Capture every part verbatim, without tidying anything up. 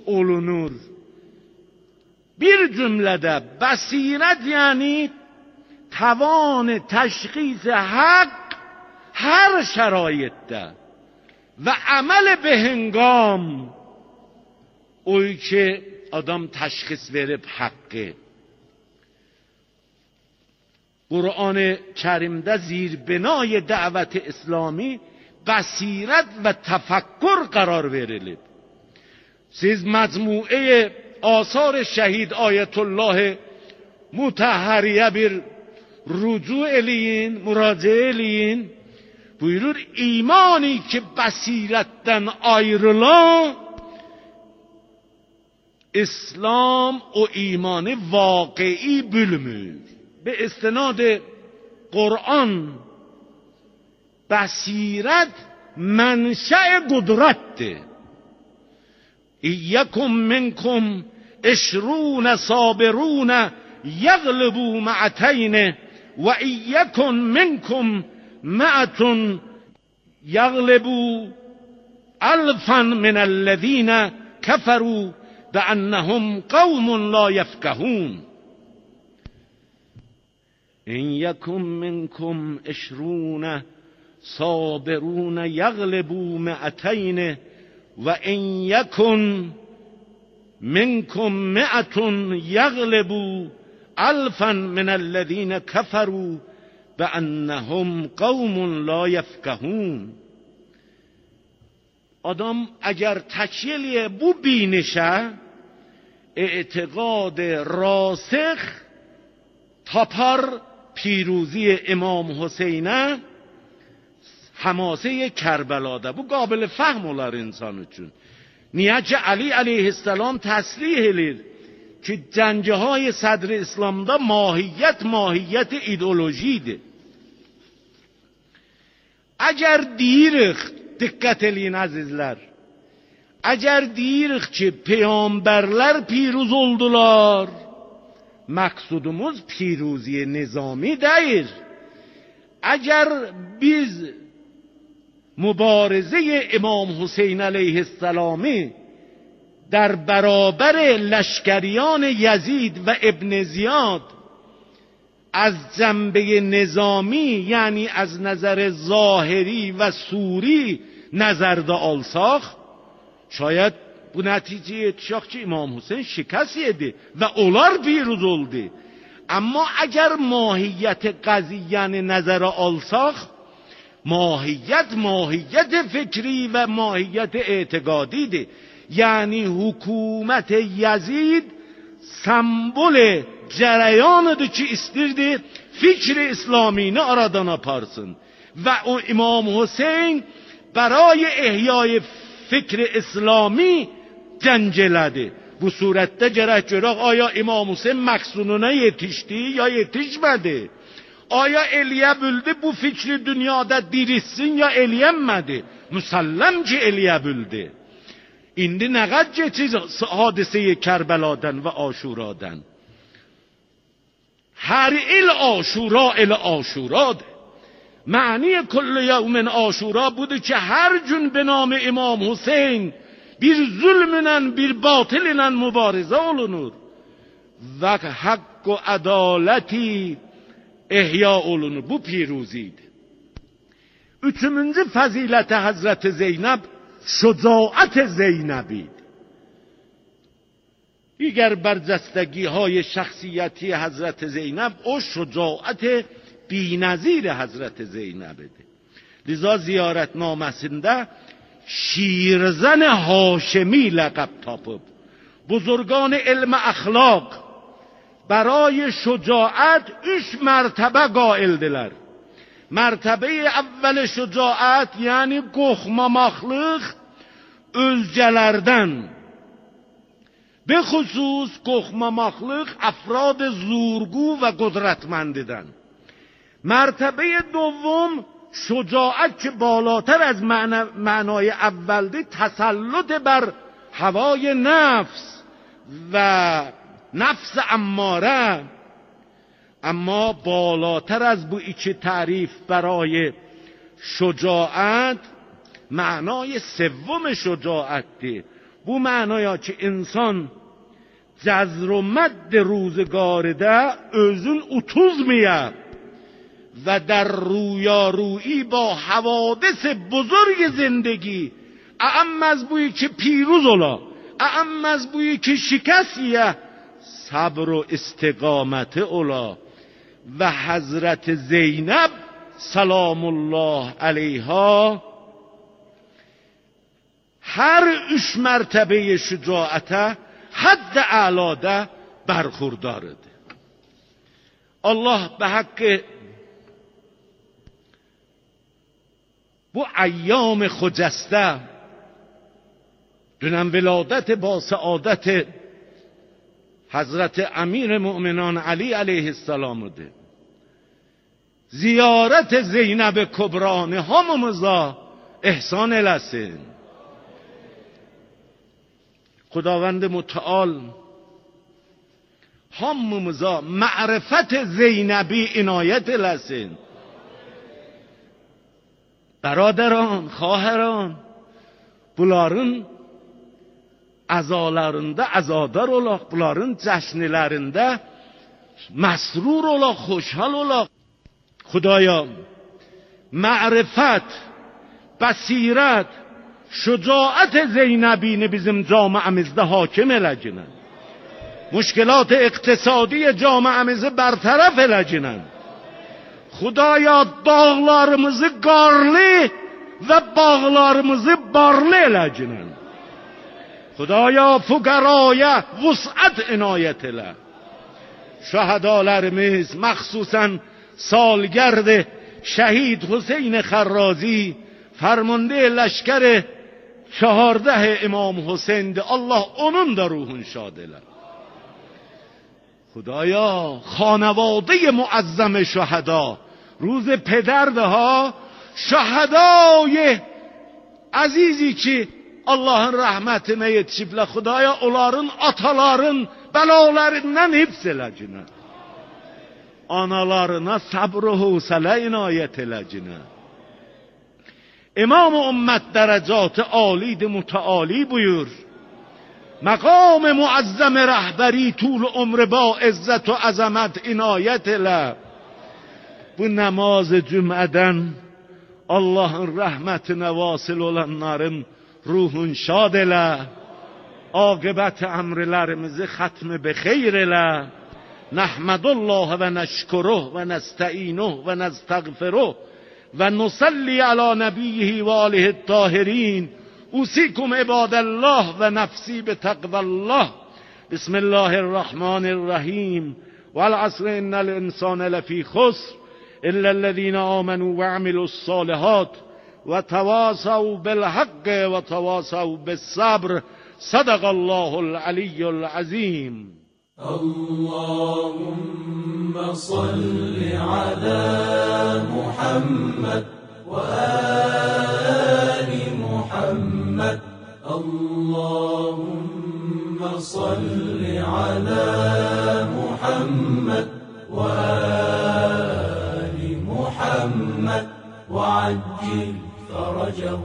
olunur. Bir cümlede basiret yani توان تشخیص حق هر شرایطda و عمل به هنگام اوی که آدم تشخیص verib haqqı. قرآن کریمde زیربنای دعوت اسلامی بصیرت و تفکر قرار verilib. siz مجموعه آثار şehid آیت الله مطهریه bir rücu eləyin, müraciə eləyin. Buyurur, imani ki basiretten ayrılan, İslam o imanı vakii bölümür. Be istinad Kur'an, basiret menşe kudrettir. İyyekum minkum eşrûne sabirûne yaglıbû ma'ateyne و ایکن منکم مئة یغلبوا الفا من الذین کفروا بانهم قوم لا یفقهون. ان یکن منکم عشرون صابرون یغلبوا مئتین و ان یکن منکم مئة یغلبوا الفا من الذین کفروا بانهم قوم لا یفقهون. آدم اگر تکیه بو بینشه اعتقاد راسخ تاپar پیروزی امام حسینه حماسه کربلاده. Bu قابل فهم olar insan üçün. Niye ki Ali aleyhisselam təsrih edir ki cəngəhay sədr İslamda mahiyyət mahiyyət ideolojidir. Əgər deyirik, diqqət eləyin əzizlər, əgər deyirik ki peyğəmbərlər piruz oldular, məqsudumuz piruziye nizami deyil. Əgər biz mübarize امام حسین علیه السلامی در برابر لشکریان یزید و ابن زیاد از جنبه نظامی یعنی از نظر ظاهری و صوری نظر دا alsaq şayad bu nəticə yetişək ki İmam Hüseyin şikast yedi və onlar piruz oldu. Amma əgər mahiyyət qəziyyəni nəzərə alsaq ماهیت ماهیت فکری و ماهیت اعتقادی ده. یعنی حکومت یزید سمبل جریانıdır ki istirdi fikri İslamini aradan aparsın ve o İmam Hüseyin برای احیای فکر اسلامی جنگلedi. Bu surette gerek görək آیا İmam Hüseyin məqsuduna yetişdi ya yetişmedi? Aya eləyə bildi bu fikri dünyada dirilsin ya eləyənmədi? Müsəlləm ki eləyə bildi. İndi nə qədər keçir hadiseyi Kərbeladan və Aşuradan? Hər il Aşura ilə Aşuradır. معنی کل یوم آشورا budur ki her gün به نام امام حسین bir zulmünlə bir batıl ilə mübarizə olunur və haqq و adaləti ehya olunur. Bu piruzidir. Üçüncü faziləti Hazreti Zeynəb şücaət Zeynəbid. دیگر برجستگی های شخصیتی حضرت زینب او شجاعت بی‌نظیر حضرت زینب ده. لذا زیارت نامesinde شیرزن هاشمی لقب تاپıb. بزرگان علم اخلاق برای شجاعت üç مرتبه قائلdiler. مرتبه اول şücaət yani qorxmamaqlıq özgələrdən. به خصوص qorxmamaqlıq افراد زورگو و قدرتمندیدن. مرتبه دوم شجاعت که بالاتر از معنای اول دی تسلط بر هوای نفس و نفس اماره. اما بالاتر از bu iki تعریف برای شجاعت معنای سوم شجاعت دی. bu ma'noya ki inson جزر و مد روزگارده özün utuzmaya و در رویارویی با حوادث بزرگ زندگی اعم از بویی که پیروز اولا اعم از بویی که شکستیه صبر و استقامت اولا. و حضرت زینب سلام الله علیها هر اش مرتبه شجاعته حد اعلاده برخوردارد. الله به حق bu ایام خجسته دونم ولادت با سعادت حضرت امیر مؤمنان علی علیه السلام ده زیارت زینب کبرانه هممزا احسان لسن خداوند متعال هممزا معرفت زینبی عنایت لسن. برادران خواهران bunların azalarında azadar olaq, bunların cəşnilərində məsrur olaq, xoşhal olaq. Xudaya ma'rifət, bəsirət, şücaət Zeynəbini bizim camiamizdə hakim eləcənən. Müşkilat iqtisadi camiamizi bertaraf eləcənən. Xudaya dağlarımızı qarlı və bağlarımızı barlı eləcənən. Xudaya fuqaraya vus'at inayet elə. Şəhadalarımız məxsusən سالگرد شهید حسین خرازی فرمانده لشکر چهارده امام حسین ده الله onun da ruhun شاد اله. خدایا خانواده معظم شهدا روز پدرده ها şəhədای عزیزی ki Allah'ın rəhmətinə yetişiblər. Xudaya onların ataların bəlalarından hifz eləcənə. Analarına sabr و حوصله عنایت eləcənə. امام امت درجات عالید متعالی buyur. مقام معظم رهبری طول عمر با عزت و عظمت عنایت elə. Bu namaz cümlədən Allah'ın rəhmətinə vasıl olanların ruhun şad elə. Aqibət əmrlərimizi xətm be xeyr elə. نحمد الله و نشکره و نستعینه و نستغفره و نصلی علی نبیه و آله الطاهرین. اوصیکم عباد الله و نفسی بتقوی الله. بسم الله الرحمن الرحیم. والعصر ان الانسان لفی خسر الا الذين آمنوا وعملوا الصالحات وتواصوا بالحق وتواصوا بالصبر. صدق الله العلی العظیم. اللهم صل على محمد وآل محمد. اللهم صل على محمد وآل محمد وعجل فرجه.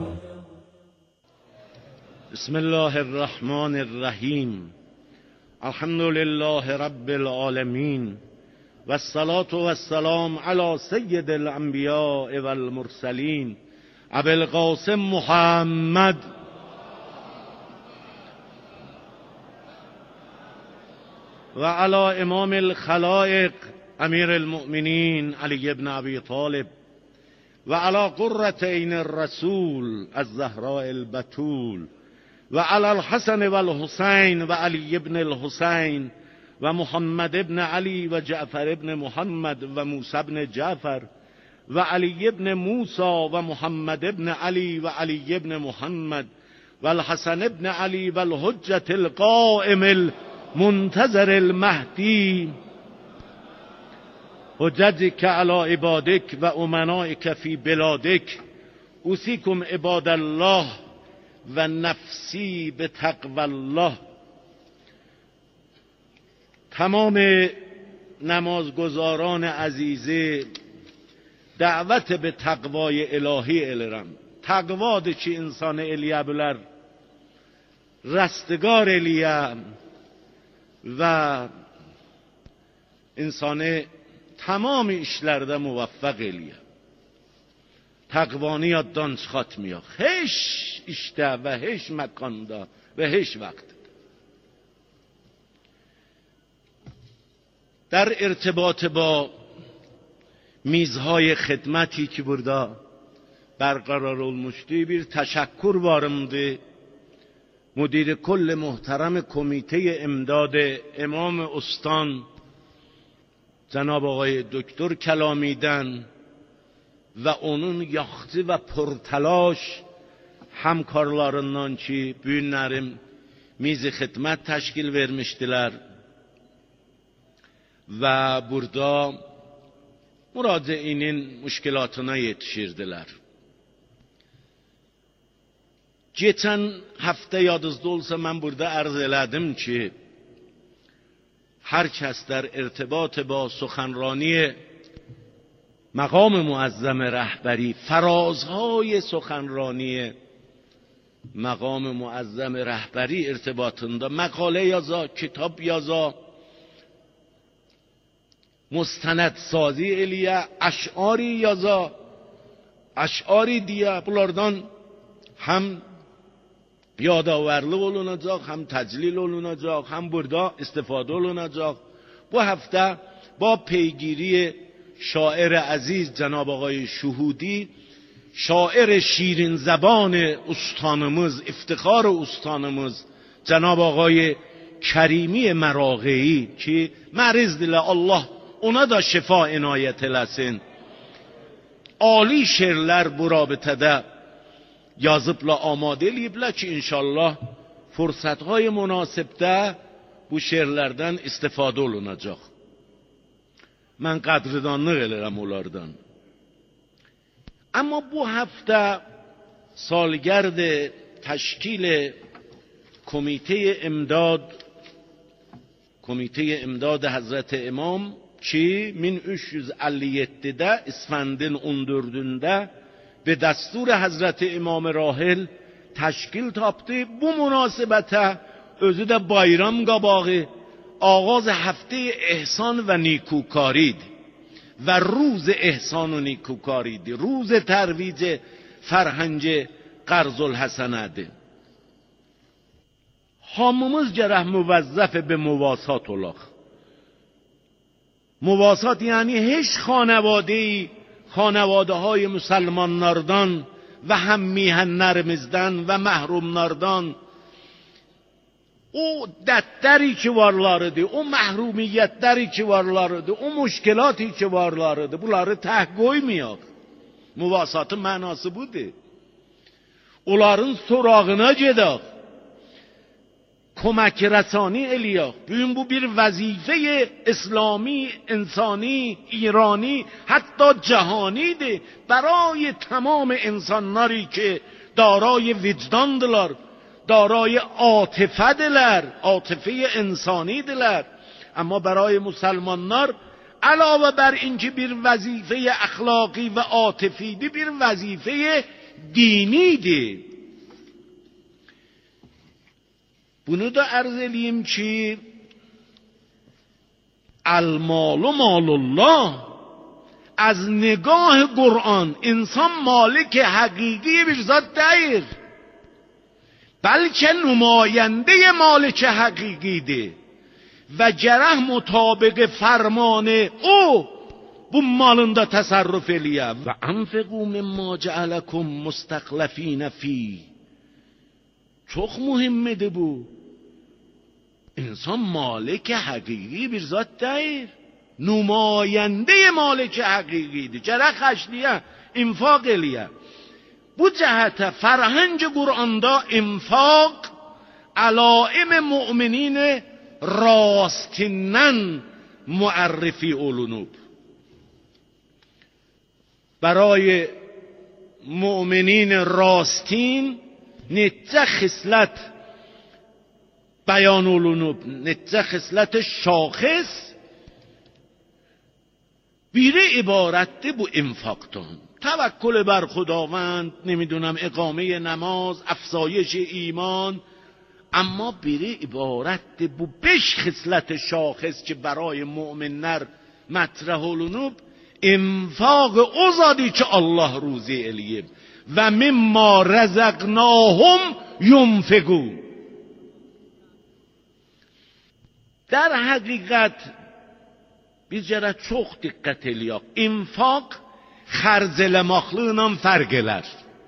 بسم الله الرحمن الرحیم. الحمد لله رب العالمین و الصلاة و السلام علی سید الانبیاء و المرسلین ابی القاسم محمد و علی امام الخلائق امیر المؤمنین علی بن ابی طالب و علی قرة عین الرسول الزهراء البتول و علی الحسن و الحسین و علی ابن الحسین و محمد ابن علی و جعفر ابن محمد و موسی ابن جعفر و علی ابن موسی و محمد ابن علی و علی ابن محمد و الحسن ابن علی و الحجة القائم المنتظر المهدی. حجتك على عبادك و امنائك فی بلادك. اوصیکم عباد الله و نفسی به تقوی الله. تمام نمازگزاران عزیزه دعوت به تقوای الهی الرم. تقوا ده چی انسان الیه بلر رستگار الیه ve insani tamam işlerde muvaffaq eləyə. Təqvanı yaddan çıxartmayaq. Heç işdə və heç məkanda və heç vaxtda. در ارتباط با میزهای خدمتی که burada برقرار olmuştu bir teşekkür varımdı. مدیر کل محترم کمیته امداد امام استان جناب آقای دکتر کلامیدن و onun yaxşı və pürtəlaş həmkarlarından ki, bu günlərim mizi xidmət təşkil vermişdilər və burada müraciinin müşkilatına yetişirdilər. Geçen hafta yadınızda olsa mən burada arz elədim ki, هر کس در ارتباط با سخنرانی مقام معظم رهبری فرازهای سخنرانی مقام معظم رهبری ارتباطında مقاله yaza, kitap yaza, مستند سازی eliyə, اشعاری yaza, اشعاری diye bunlardan hem yadآورلıq olunacaq, هم تجلیل olunacaq, هم burada استفاده olunacaq. Bu hafta با پیگیری شاعر عزیز جناب آقای شهودی، شاعر شیرین زبان استانımız، افتخار استانımız جناب آقای کریمی مراغه‌ای ki مریض Allah ona da şifa inayet eləsin. Ali şeirler bu rabitede yazıbla amade eləyiblər ki inşallah fürsətهای münasibdə bu şeirlərdən istifadə olunacaq. Mən qədridanlıq edirəm onlardan. Amma bu hafta سالگرد تشکیل کمیته امداد کمیته امداد حضرت امام ki min üç yüz elli yeddidə İsfəndin on dördündə به دستور حضرت امام راحل تشکیل تاپتی. bu münasibətə özü də bayram qabağı آغاز هفته احسان و نیکوکاری و روز احسان و نیکوکاری دی، روز ترویج فرهنگ قرض الحسنه. hamımız gərək موظف به مواسات olaq. مواسات یعنی هیچ خانواده‌ای خانواده های مسلمانlardan و هم میهنlerimizden و محرومlardan o dərdləri ki varlarıdır, o məhrumiyyətləri ki varlarıdır, o müşkilatı ki varlarıdır, bunları tək qoymayaq. Muvasatın mənası budur. Onların sorağına gedək. کمک رسانی eləyək. Bugün bu bir vazife اسلامی، انسانی، ایرانی، حتی جهانیdir. برای تمام انسانları که دارای وجداندırlar، دارای عاطفه‌دırlar، عاطفه انسانیدırlar. اما برای مسلمانlar علاوه بر اینکه bir وظیفه اخلاقی و عاطفیdir، bir وظیفه دینیdir. Bunu da arz edeyim ki المال مال الله از نگاه قرآن انسان مالک حقیقی bir zat değil، بلکه نماینده مالک حقیقیdir و گره مطابق فرمان او bu malında tasarruf eləyə. Və anfiqu mimma ca'alakum mustaqlifin fi. Çox mühimdir bu. İnsan malik حقیقی bir zat değil، نماینده مالک حقیقیdir. گره خشلیه، انفاق eləyə. Bu cəhətə فرهنگ قرآنda انفاق علائم مؤمنین راستیndən معرفی olunub. برای مؤمنین راستین neçə xislət بیان olunub، neçə xislət şaxis. biri ibarətdir bu infaqdan. توکل بر خداوند، نمیدونم اقامه نماز، افزایش ایمان، اما biri ibarətdir bu beş xislət şaxis ki برای müminlər mətrəh olunub infaq o zadı ki Allah ruzi eləyib və mimma rəzəqnahum yunfiqun. در حقیقت bir cərə çox diqqət eləyək. İnfaq xərcələməklə fərq elər.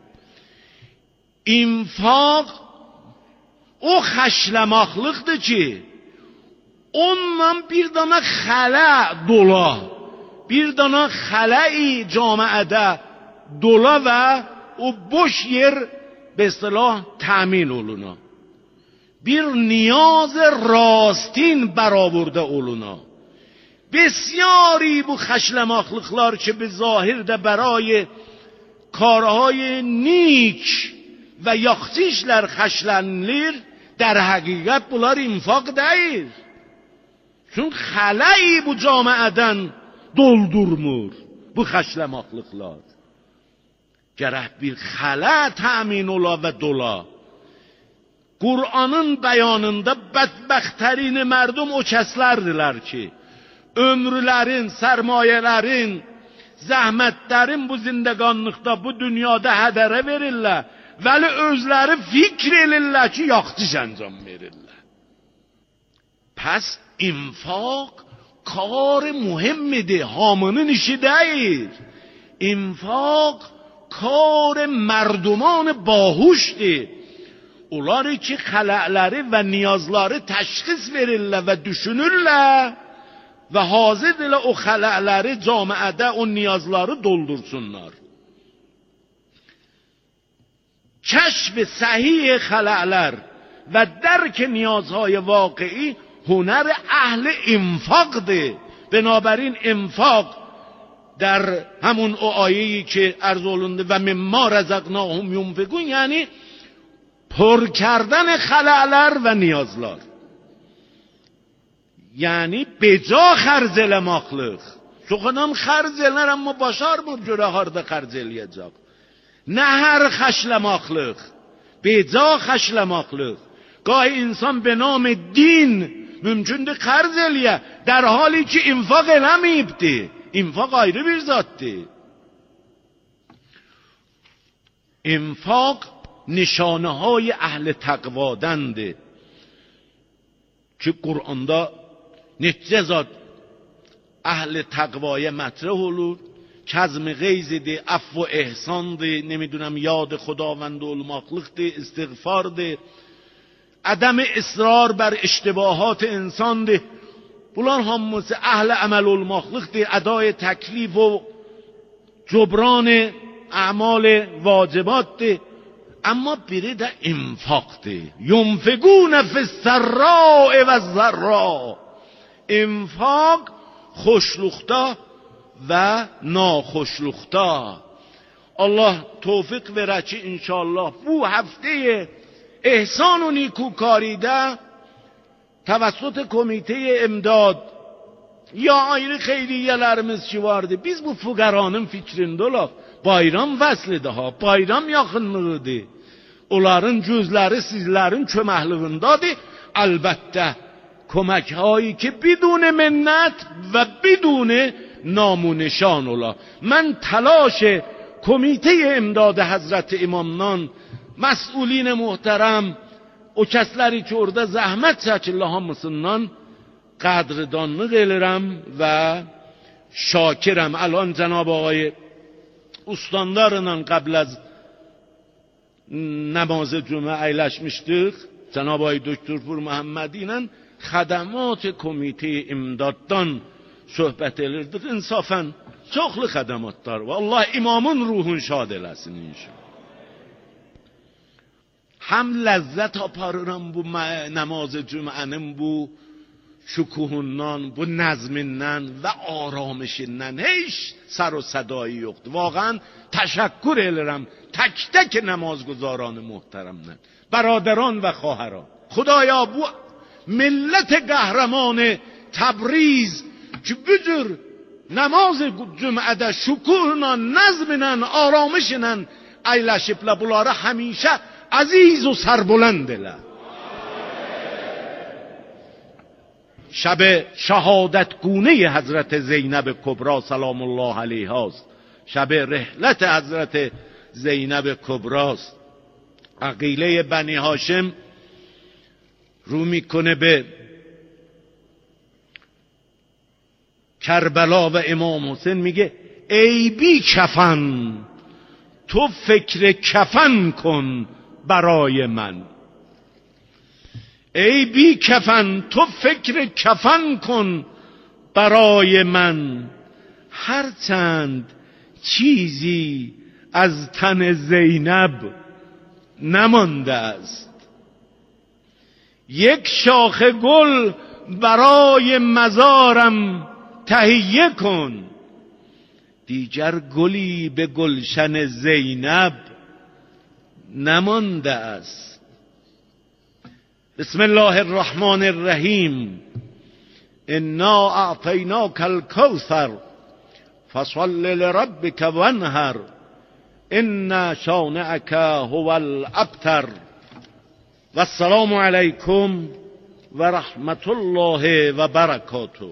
İnfaq o xəşləməklikdir ki, onunla bir dana xələ dola, bir dana xələyi camiədə dola və o boş yer به اصطلاح تأمین oluna. Bir نیاز راستین برآورده oluna. بسیاری bu خشلماخلقlar که به ظاهر ده برای کارهای نیک و yaxşişlər xəşlənlir, در حقیقت bunlar infaq deyil. Çünkü xələyi bu camiədən doldurmur bu xəşlemaxlıqlar. Gərək bir xələ təmin ola və dola. Kur'an'ın beyanında bədbəxtərin mərdum o kəslərdirlər ki, ömrülərin, sərmayələrin, zəhmətlərin bu zindəqanlıqda, bu dünyada hədərə verirlər, vəli özləri fikr edirlər ki, yaxçış əncam verirlər. Pəs infaq kar mühimmidir, hamının işi deyil. İnfaq kar mərduman bahuşdir. Onları ki xələləri və niyazları təşxis verirlər və düşünürlər və hazırdirlər o xələləri camiədə o niyazları doldursunlar. کشف صحیح خلألر و درک نیازهای واقعی هنر اهل انفاق ده. بنابراین انفاق در همون آیه‌ای که عرض olundu و مما رزقناهم ينفقون یعنی پر کردن خلألر و نیازlar. یعنی بجا خرجلمaqlıq. Çox adam xərclər amma başarmır görə harda xərcləyəcək. نه هر خشلماخلق به جا خشلماخلق. گاهی انسان به نام دین ممکنه قرض الیه در حالی که انفاق نمیبده. انفاق ayrı bir zattır. انفاق نشانه های اهل تقوادنده که قرآنda نتیجه zat اهل تقوای مطرح olur. کظم غیظ عفو و احسان ده، نمیدونم یاد خداوند olmaqlıq ده، استغفار ده، عدم اصرار بر اشتباهات انسان ده. bunlar hamısı اهل عمل olmaqlıq ده، ادای تکلیف و جبران اعمال واجبات ده. اما biri de infaq ده. ينفقون في السراء و الضراء. infaq خوشلوختا و ناخوشلوختا. الله توفیق verə ki inşallah bu hafte احسان و نیکوکاری ده توسط کمیته امداد یا ayrı xeyriyyələrimiz ki vardı. Biz bu fuqaranın fikrində olaq. Bayram vəslidir ha, bayram yaxınlığıdır. Onların gözləri sizlərin köməkliğindadır. Əlbəttə köməkləri ki بدون منت و بدون نامونشان ola. من تلاش کمیته امداد حضرت امامنان، مسئولین محترم، o kəsləri ki orada zəhmət çəkirlər hamısından qədrdanlıq edirəm və şakirəm. الان جناب آقای ustalarla قبل از نماز جمعه əyləşmişdik. جناب آقای دکتر پور محمدی ilə خدمات کمیته امدادdan söhbət edirdik. İnsafən çoxlu xədəmatlar var. Allah imamın ruhun şad eləsin inşallah. هم لذت aparıram bu namaz cümənin bu şükuhundan, bu nəzmindən və aramışından heç sar و صدایی yoxdur. واقعا təşəkkür edirəm tək-tək namazgüzaran محترمdən. برادران و خواهران، خدایا bu ملت قهرمان تبریز ki bu cür namaz cümədə şükuhla, nəzmlə, aramışla əyləşiblər, bunları həmişə aziz و سربلند elə. شب شهادت گونه حضرت زینب کبری سلام الله علیها است، شب رحلت حضرت زینب کبری است. عقیله بنی هاشم رو میکنه به کربلا و امام حسین، میگه ای بی کفن تو فکر کفن کن برای من، ای بی کفن تو فکر کفن کن برای من، هرچند چیزی از تن زینب نمانده است. یک شاخه گل برای مزارم تهیه کن، دیگر گلی به گلشن زینب نمانده است. بسم الله الرحمن الرحیم. انا اعطیناک الکوثر فصل لربک وانحر ان شانئک هو الابتر. و السلام علیکم و رحمت الله و برکاته.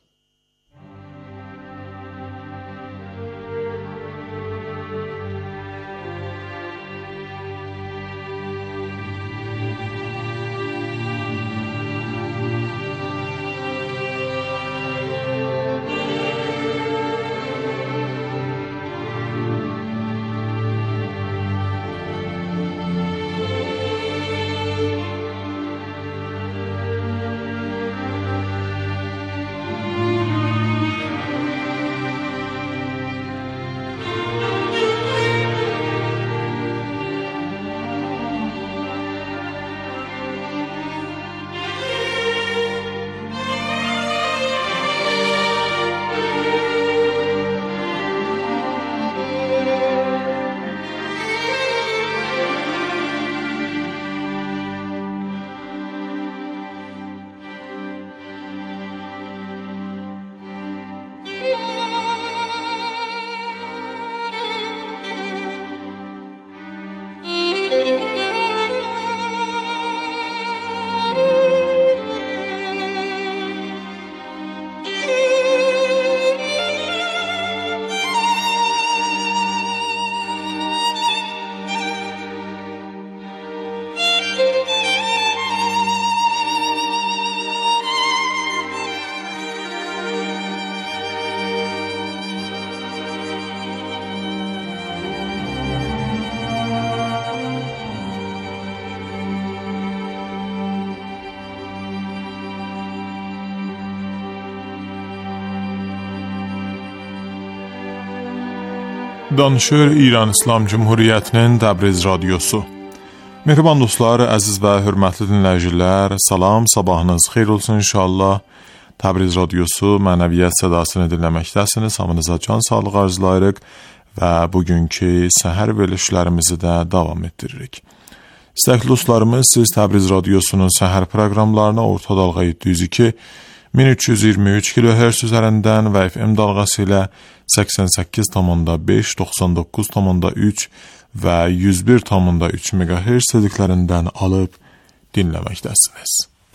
Danışır İran İslam Cumhuriyyətinin Təbriz radiosu. Mehriban dostlar, əziz və hörmətli dinləyicilər, salam, sabahınız xeyir olsun inşallah. Təbriz radiosu mənəviyyat sədasını dinləməkdəsiniz. Hamınıza can sağlığı arzulayırıq və bugünkü səhər verilişlərimizi də davam etdiririk. İstəkli dostlarımız, siz Təbriz radiosunun səhər proqramlarına orta dalğa yeddi yüz iki min üç yüz iyirmi üç kilohertz üzərindən və F M dalğası ilə səksən səkkiz nöqtə beş, doxsan doqquz nöqtə üç və yüz bir nöqtə üç megahertz dediklərindən alıb dinləməkdəsiniz.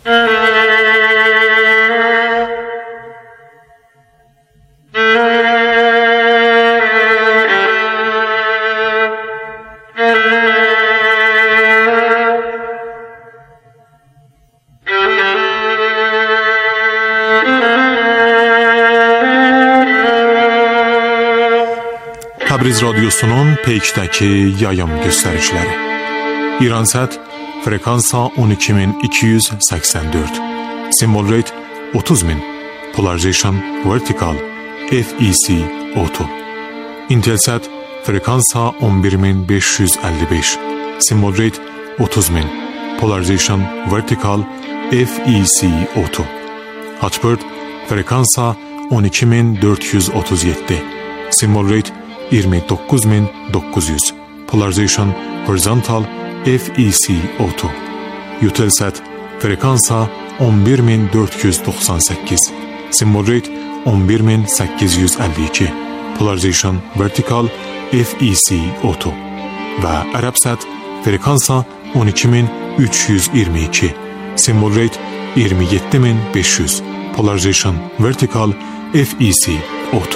Təbriz radiosunun Peykdəki yayım göstəriciləri. İransat frekansa on iki min iki yüz səksən dörd, symbol rate otuz min, polarization vertical F E C otuz. Intelsat frekansa on bir min beş yüz əlli beş, symbol rate otuz min, polarization vertical F E C otuz. Hotbird frekansa on iki min dörd yüz otuz yeddi, symbol rate iyirmi doqquz min doqquz yüz, polarization horizontal F E C otuz. Eutelsat frekansa on bir min dörd yüz doxsan səkkiz, symbol rate on bir min səkkiz yüz əlli iki, polarization vertical F E C otuz. Və Arabsat frekansa on iki min üç yüz iyirmi iki, symbol rate iyirmi yeddi min beş yüz, Polarization Vertical F E C Auto.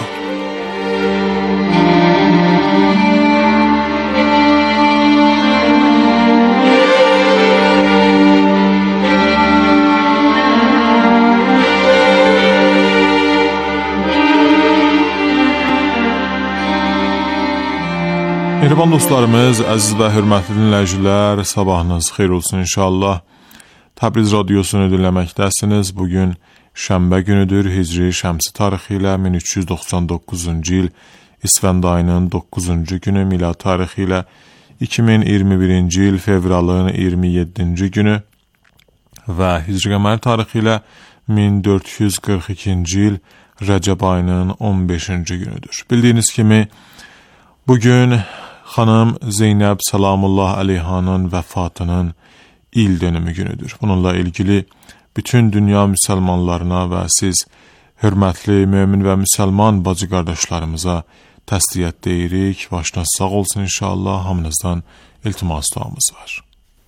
Mehriban dostlarımız, əziz və hörmətli dinləyicilər, sabahınız xeyir olsun inşallah. Təbriz radiosunu dinləməkdəsiniz. Bugün şənbə günüdür. Hicri şəmsi tarixi ilə min üç yüz doxsan doqquzuncu il İsfənd ayının doqquzuncu günü, milad tarixi ilə iki min iyirmi birinci il fevralın iyirmi yeddinci günü və Hicri qəmər tarixi ilə min dörd yüz qırx ikinci il Rəcəb ayının on beşinci günüdür. Bildiyiniz kimi bugün xanım Zeynəb Salamullah Əleyhanın vəfatının il dönümü günüdür. Bununla ilgili bütün dünya müsəlmanlarına və siz hörmətli mömin və müsəlman bacı qardaşlarımıza təsliyyət deyirik. Başınız sağ olsun inşallah. Hamınızdan iltimas duamız var.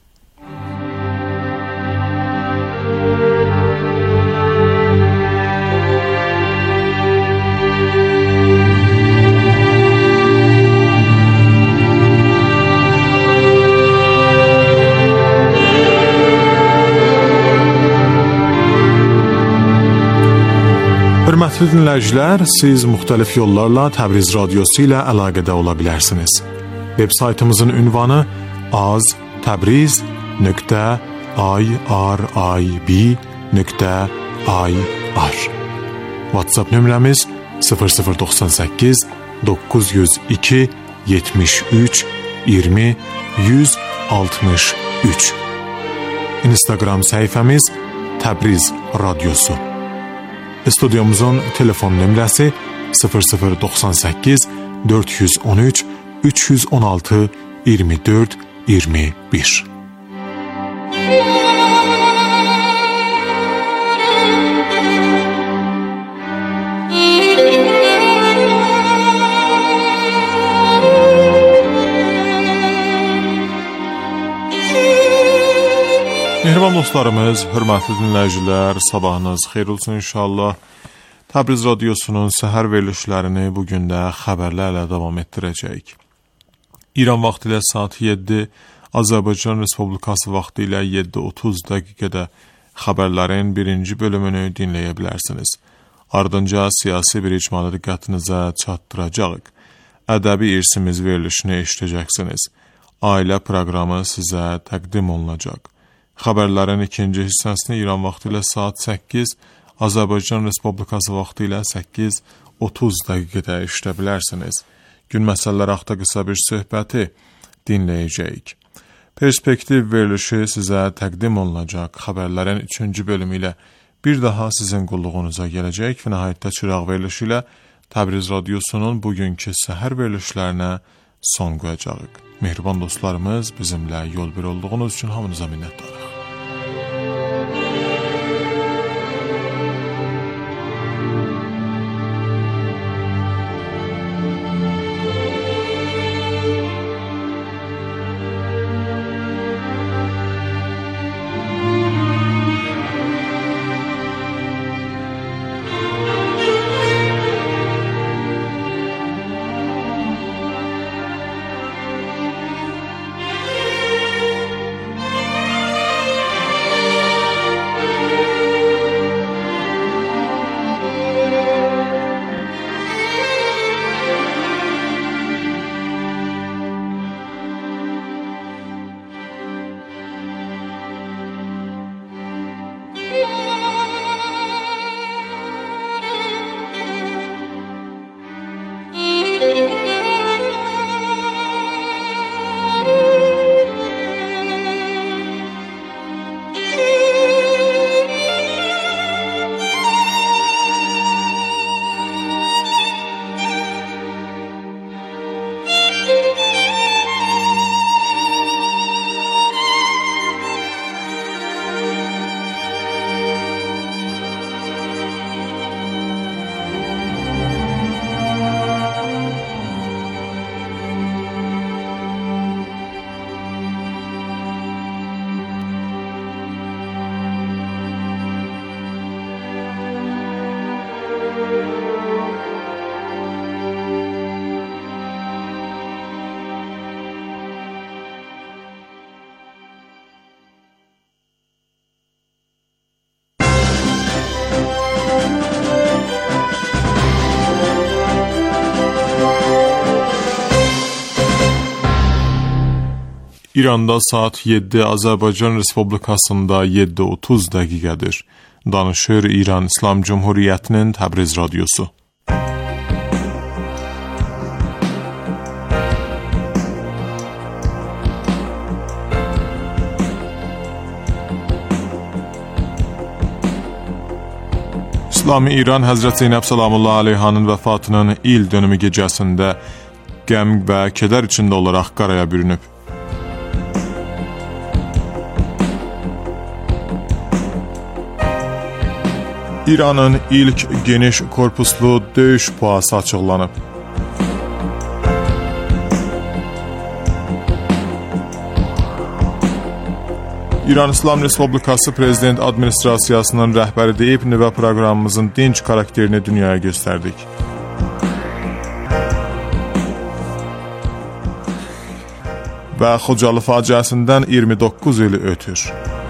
Hörmətli dinləyicilər, siz müxtəlif yollarla Təbriz radiosu ilə əlaqədə ola bilərsiniz. Web saytımızın ünvanı az təbriz nöqtə irib nöqtə ir. WhatsApp nömrəmiz sıfır sıfır doxsan səkkiz doqquz yüz iki yetmiş üç iyirmi yüz altmış üç. Instagram səhifəmiz Təbriz radiosu. Studiyomuzun telefon nömrəsi sıfır sıfır doxsan səkkiz dörd yüz on üç üç yüz on altı iyirmi dörd iyirmi bir. Mehriban dostlarımız, hörmətli dinləyicilər, sabahınız xeyir olsun inşallah. Təbriz radiosunun səhər verilişlərini bugün də xəbərlərlə davam etdirəcəyik. İran vaxtı ilə saat yeddi, Azərbaycan Respublikası vaxtı ilə yeddi otuz dəqiqədə xəbərlərin birinci bölümünü dinləyə bilərsiniz. Ardınca siyasi bir icmalı diqqətinizə çatdıracağıq. Ədəbi irsimiz verilişini eşidəcəksiniz. Ailə proqramı sizə təqdim olunacaq. Xəbərlərin ikinci hissəsini İran vaxtı ilə saat səkkiz, Azərbaycan Respublikası vaxtı ilə səkkiz otuz dəqiqədə eşidə bilərsiniz. Gün məsələləri haqqında qısa bir söhbəti dinləyəcəyik. Perspektiv verilişi sizə təqdim olunacaq. Xəbərlərin üçüncü bölümü ilə bir daha sizin qulluğunuza gələcək və nəhayətdə çıraq verilişi ilə Təbriz radiosunun bugünkü səhər verilişlərinə son qoyacağıq. Mehriban dostlarımız, bizimlə yol bir olduğunuz üçün hamınıza minnətdarıq. İranda saat yeddi, Azərbaycan Respublikasında yeddi otuz dəqiqədir. Danışır İran İslam Cumhuriyyətinin Təbriz radiosu. İslami İran Həzrət Zeynəb salamullah aleyhanın vəfatının il dönümü gecəsində qəm və kədər içində olaraq qaraya bürünüb. İranın ilk geniş korpuslu döyüş puası açıqlanıb. İran İslam Respublikası Prezident Administrasiyasının rəhbəri deyib, nüvə proqramımızın dinc karakterini dünyaya göstərdik. Və Xocalı faciəsindən iyirmi doqquz il ötür.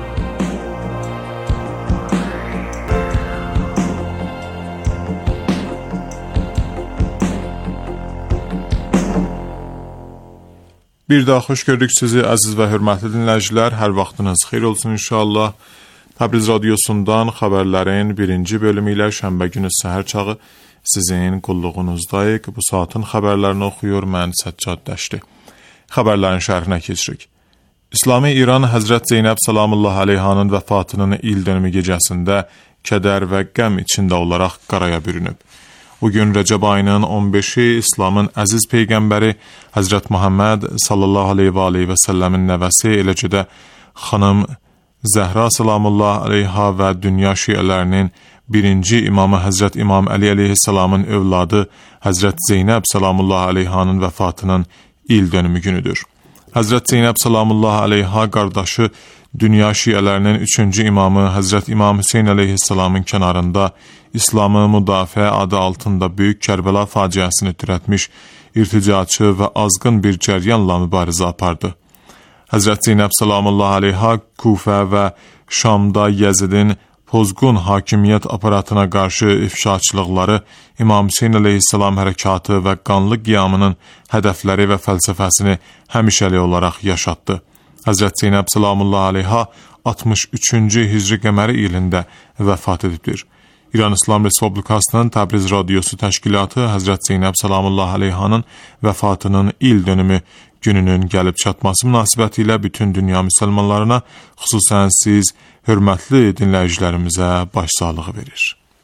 Bir daha xoş gördük sizi əziz və hörmətli dinləyicilər. Hər vaxtınız xeyir olsun inşallah. Təbriz radiosundan xəbərlərin birinci bölümü ilə şənbə günü səhər çağı sizin qulluğunuzdayıq. Bu saatın xəbərlərini oxuyur mən Səccad Dəşti. Xəbərlərin şərhinə keçirik. İslami İran Həzrət Zeynəb salamullah aleyhanın vəfatının il dönümü gecəsində kədər və qəm içində olaraq qaraya bürünüb. Bugün Rəcəb ayının on beşi İslamın əziz peyğəmbəri Həzrət Muhammed sallallahu aleyhi və aleyhi və səlləmin nəvəsi, eləcə də xanım Zəhra salamullah aleyha və dünya şiələrinin birinci imamı Həzrət İmam Əli aleyhissalamın övladı Həzrət Zeynəb salamullah aleyhanın vəfatının il dönümü günüdür. Həzrət Zeynəb salamullah aleyha qardaşı dünya şiələrinin üçüncü imamı Həzrət İmam Hüseyn aleyhissalamın kənarında İslamı müdafiə adı altında Böyük Kərbəla faciəsini türətmiş irticaçı və azğın bir cəryanla mübarizə apardı. Həzrət Zeynəb salamullah aleyha Kufə və Şamda Yəzidin pozğun hakimiyyət aparatına qarşı ifşaçılıqları, İmam Hüseyn aleyhissalam hərəkatı və qanlı qiyamının hədəfləri və fəlsəfəsini həmişəli olaraq yaşatdı. Həzrət Zeynəb salamullah aleyha altmış üçüncü hicri qəməri ilində vəfat edibdir. İran İslam Respublikasının Təbriz radiosu təşkilatı Həzrət Zeynəb salamullah aleyhanın vəfatının il dönümü gününün gəlib çatması münasibəti ilə bütün dünya müsəlmanlarına, xüsusən siz hörmətli dinləyicilərimizə başsağlığı verir.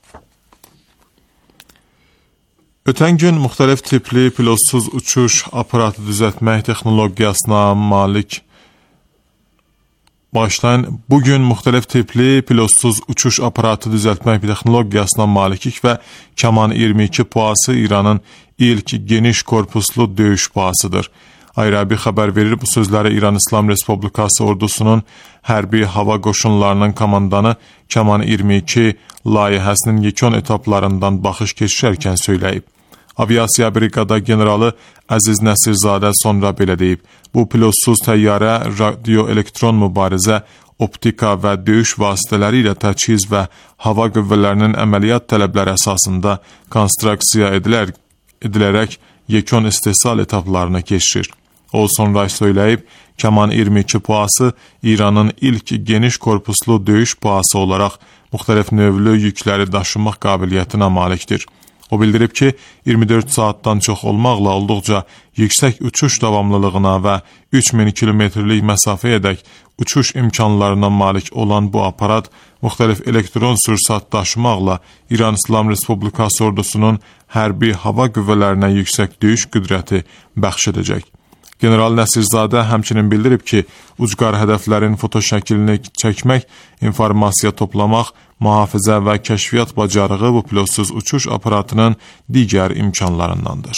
Ötən gün müxtəlif tipli pilotsuz uçuş aparatı düzəltmək texnologiyasına malik Başlayın, bugün müxtəlif tipli pilotsuz uçuş aparatı düzəltmək texnologiyasına malikik və Kaman iyirmi iki puası İranın ilk geniş korpuslu döyüş puasıdır. Ayrabi xəbər verir, bu sözləri İran İslam Respublikası ordusunun hərbi hava qoşunlarının komandanı Kaman iyirmi iki layihəsinin yekun etaplarından baxış keçirərkən söyləyib. Aviasiya brigada generalı Əziz Nəsirzadə sonra belə deyib, bu pilotsuz təyyarə radioelektron mübarizə, optika və döyüş vasitələri ilə təchiz və hava qüvvələrinin əməliyyat tələbləri əsasında konstruksiya edilər, edilərək yekun istehsal etaplarına keçirir. O sonra söyləyib, Kaman iyirmi iki puası İranın ilk geniş korpuslu döyüş puası olaraq müxtəlif növlü yükləri daşımaq qabiliyyətinə malikdir. O bildirib ki, iyirmi dörd saatdan çox olmaqla olduqca yüksək uçuş davamlılığına və üç min kilometrlik məsafəyədək uçuş imkanlarına malik olan bu aparat müxtəlif elektron sürsat daşımaqla İran İslam Respublikası ordusunun hərbi hava qüvvələrinə yüksək döyüş qüdrəti bəxş edəcək. General Nəsirzadə həmçinin bildirib ki, ucqar hədəflərin fotoşəklini çəkmək, informasiya toplamaq, mühafizə və kəşfiyyat bacarığı bu pilotsuz uçuş aparatının digər imkanlarındandır.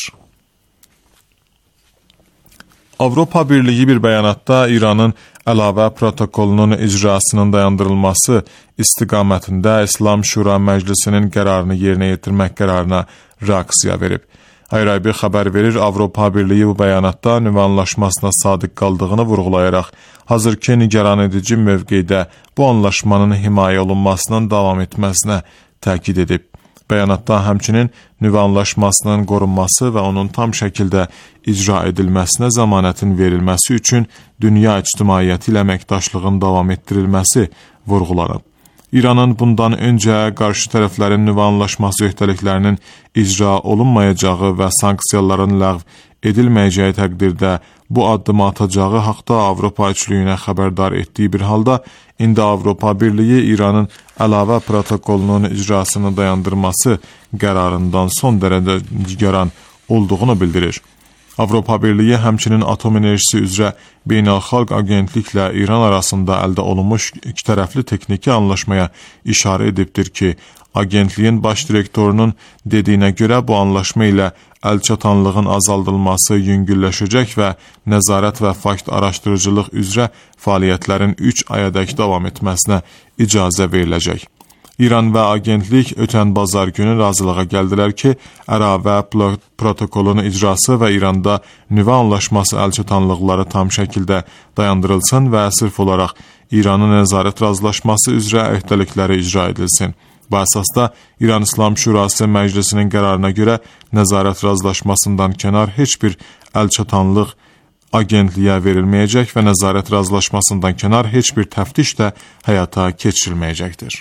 Avropa Birliyi bir bəyanatda İranın əlavə protokolunun icrasının dayandırılması istiqamətində İslam Şura Məclisinin qərarını yerinə yetirmək qərarına reaksiya verib. Ayrabi xəbər verir, Avropa Birliyi bu bəyanatda nüvə anlaşmasına sadiq qaldığını vurğulayaraq, hazırki nigaran edici mövqeydə bu anlaşmanın himayə olunmasının davam etməsinə təkid edib. Bəyanatda həmçinin nüvə anlaşmasının qorunması və onun tam şəkildə icra edilməsinə zəmanətin verilməsi üçün dünya ictimaiyyəti ilə əməkdaşlığın davam etdirilməsi vurğulanıb. İranın bundan öncə qarşı tərəflərin nüvə anlaşması öhdəliklərinin icra olunmayacağı və sanksiyaların ləğv edilməyəcəyi təqdirdə bu addımı atacağı haqda Avropa üçlüyünə xəbərdar etdiyi bir halda, indi Avropa Birliyi İranın əlavə protokolunun icrasını dayandırması qərarından son dərəcə nigaran olduğunu bildirir. Avropa Birliyi həmçinin atom enerjisi üzrə beynəlxalq agentliklə İran arasında əldə olunmuş ikitərəfli texniki anlaşmaya işarə edibdir ki, agentliyin baş direktorunun dediyinə görə bu anlaşma ilə əlçatanlığın azaldılması yüngülləşəcək və nəzarət və fakt araşdırıcılıq üzrə fəaliyyətlərin üç ayadək davam etməsinə icazə veriləcək. İran və agentlik ötən bazar günü razılığa gəldilər ki, əlavə protokolun icrası və İranda nüvə anlaşması əlçatanlıqları tam şəkildə dayandırılsın və sırf olaraq İranın nəzarət razılaşması üzrə öhdəlikləri icra edilsin. Bu əsasda İran İslam Şurası Məclisinin qərarına görə nəzarət razılaşmasından kənar heç bir əlçatanlıq agentliyə verilməyəcək və nəzarət razılaşmasından kənar heç bir təftiş də həyata keçirilməyəcəkdir.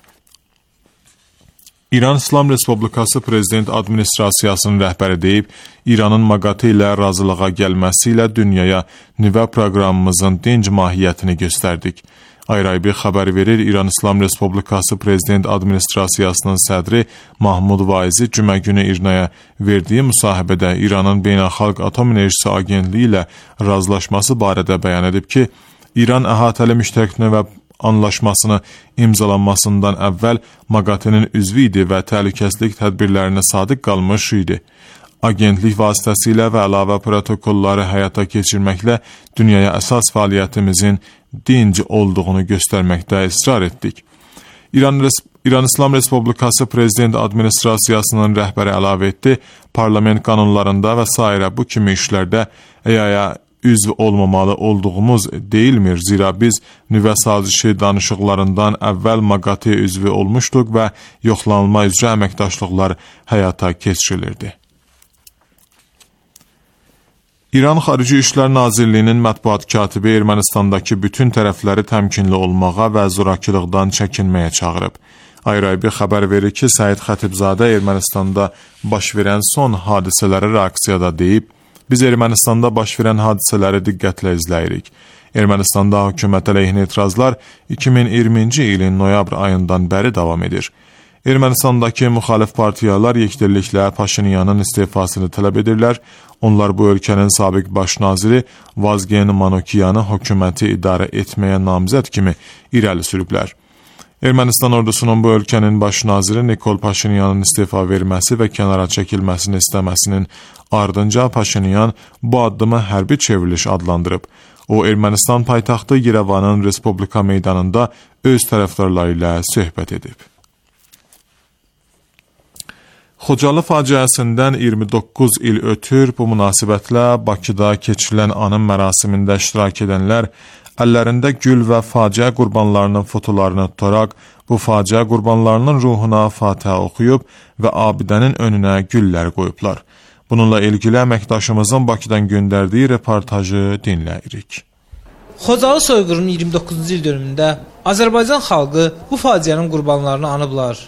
İran İslam Respublikası Prezident Administrasiyasının rəhbəri deyib, İranın MAGATE ilə razılığa gəlməsi ilə dünyaya nüvə proqramımızın dinc mahiyyətini göstərdik. Ayraybi xəbər verir, İran İslam Respublikası Prezident Administrasiyasının sədri Mahmud Vaizi cümə günü İRNA-ya verdiyi müsahibədə İranın Beynəlxalq Atom Enerjisi Agentliyi ilə razılaşması barədə bəyan edib ki, İran əhatəli müştərək nüvə anlaşmasını imzalanmasından əvvəl MAGATE-nin üzvü idi və təhlükəsizlik tədbirlərinə sadiq qalmış idi. Agentlik vasitəsilə və əlavə protokolları həyata keçirməklə dünyaya əsas fəaliyyətimizin dinc olduğunu göstərməkdə israr etdik. İran, İran İslam Respublikası Prezident Administrasiyasının rəhbəri əlavə etdi, parlament qanunlarında və s. bu kimi işlərdə əyə üzv olmamalı olduğumuz deyilmir, zira biz nüvə sazişi danışıqlarından əvvəl MAGATE üzvü olmuşduq və yoxlanılma üzrə əməkdaşlıqlar həyata keçirilirdi. İran Xarici İşlər Nazirliyinin mətbuat katibi Ermənistandakı bütün tərəfləri təmkinli olmağa və zorakılıqdan çəkinməyə çağırıb. Ayraybi xəbər verir ki, Səid Xətibzadə Ermənistanda baş verən son hadisələrə reaksiyada deyib, biz Ermənistanda baş verən hadisələri diqqətlə izləyirik. Ermənistanda hökumət əleyhinə etirazlar iki min iyirminci ilin noyabr ayından bəri davam edir. Ermənistandakı müxalif partiyalar yekdilliklə Paşinyanın istifasını tələb edirlər. Onlar bu ölkənin sabiq baş naziri Vazgen Manukyanı hökuməti idarə etməyə namizəd kimi irəli sürüblər. Ermənistan ordusunun bu ölkənin baş naziri Nikol Paşinyanın istifa verməsi və kənara çəkilməsini istəməsinin ardınca Paşinyan bu addımı hərbi çevriliş adlandırıb. O, Ermənistan paytaxtı Yerevanın Respublika meydanında öz tərəfdarları ilə söhbət edib. Xocalı faciəsindən iyirmi doqquz il ötür, bu münasibətlə Bakıda keçirilən anım mərasimində iştirak edənlər əllərində gül və faciə qurbanlarının fotolarını tutaraq bu faciə qurbanlarının ruhuna Fatihə oxuyub və abidənin önünə güllər qoyublar. Bununla ilgili əməkdaşımızın Bakıdan göndərdiyi reportajı dinləyirik. Xocalı soyqırının iyirmi doqquzuncu il dönümündə Azərbaycan xalqı bu faciənin qurbanlarını anıblar.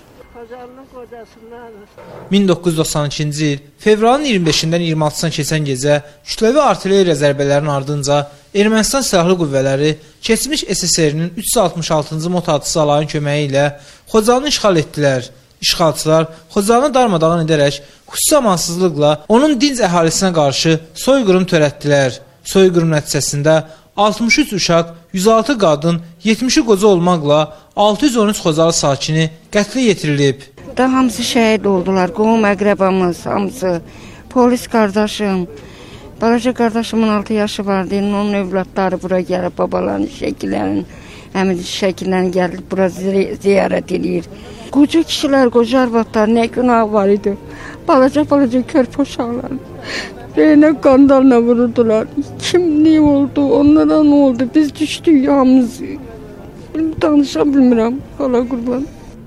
min doqquz yüz doxsan ikinci il fevralın iyirmi beşindən iyirmi altısına keçən gecə kütləvi artilleriya zərbələrinin ardınca Ermənistan silahlı qüvvələri keçmiş S S R-nin üç yüz altmış altıncı motatısı alayın köməyi ilə Xocalını işğal etdilər. İşğalçılar Xocalını darmadağın edərək xüsusi amansızlıqla onun dinc əhalisinə qarşı soyqırım törətdilər. Soyqırım nəticəsində altmış üç uşaq, yüz altı qadın, yetmişi qoca olmaqla altı yüz on üç Xocalı sakini qətlə yetirilib. Da hamısı şəhid oldular, qohum əqrəbamız, hamısı, polis qardaşım, balaca qardaşımın altı yaşı vardı, onun övladları bura gəlib, babaların şəkillərin, həmin şəkillərini gəlib, bura ziyarət edir. Qoca kişilər, qoca arvadlar, nə günah var idi, balaca-balaca körpə uşaqlar, reynə qandalına vururdular, kim nə oldu, onlara nə oldu, biz düşdük, hamımız, danışa bilmirəm, hala qurban.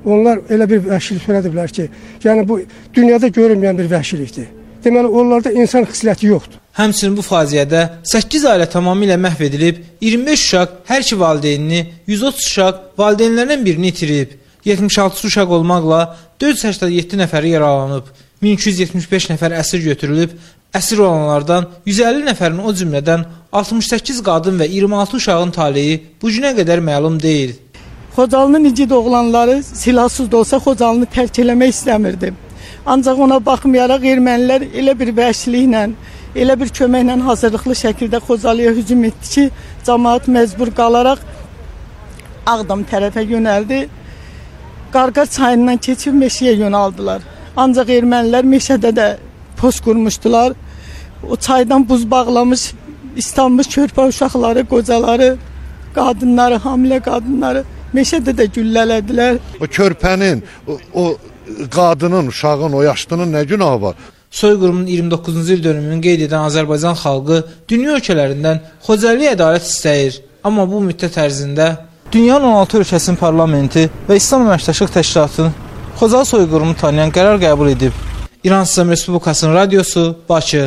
onlar elə bir vəhşilik törədiblər ki, yəni bu dünyada görünməyən bir vəhşilikdir. Deməli, onlarda insan xisləti yoxdur. Həmçinin bu faciədə səkkiz ailə tamamilə məhv edilib, iyirmi beş uşaq hər iki valideynini, yüz otuz uşaq valideynlərindən birini itirib, yetmiş altı uşaq olmaqla dörd yüz səksən yeddi nəfəri yaralanıb, min iki yüz yetmiş beş nəfər əsir götürülüb, əsir olanlardan yüz əlli nəfərin o cümlədən altmış səkkiz qadın və iyirmi altı uşağın taleyi bu günə qədər məlum deyil. Xocalının igid oğlanları silahsız da olsa Xocalını tərk eləmək istəmirdi. Ancaq ona baxmayaraq ermənilər elə bir vəhşiliklə, elə bir köməklə hazırlıqlı şəkildə Xocalıya hücum etdi ki, cəmaət məcbur qalaraq Ağdam tərəfə yönəldi. Qarqar çayından keçib meşəyə yönəldılar. Ancaq ermənilər meşədə də post qurmuşdular. O çaydan buz bağlamış, islanmış körpə uşaqları, qocaları, qadınları, hamilə qadınları meşədə də güllələdilər. O körpənin, o, o qadının, uşağın, o yaşlının nə günahı var? Soyqırımın iyirmi doqquzuncu il dönümünü qeyd edən Azərbaycan xalqı dünya ölkələrindən Xocalıya ədalət istəyir. Amma bu müddət ərzində dünyanın on altı ölkəsinin parlamenti və İslam Əməkdaşlıq Təşkilatının Xocalı soyqırımını tanıyan qərar qəbul edib. İran İslam Respublikasının radiosu, Bakı.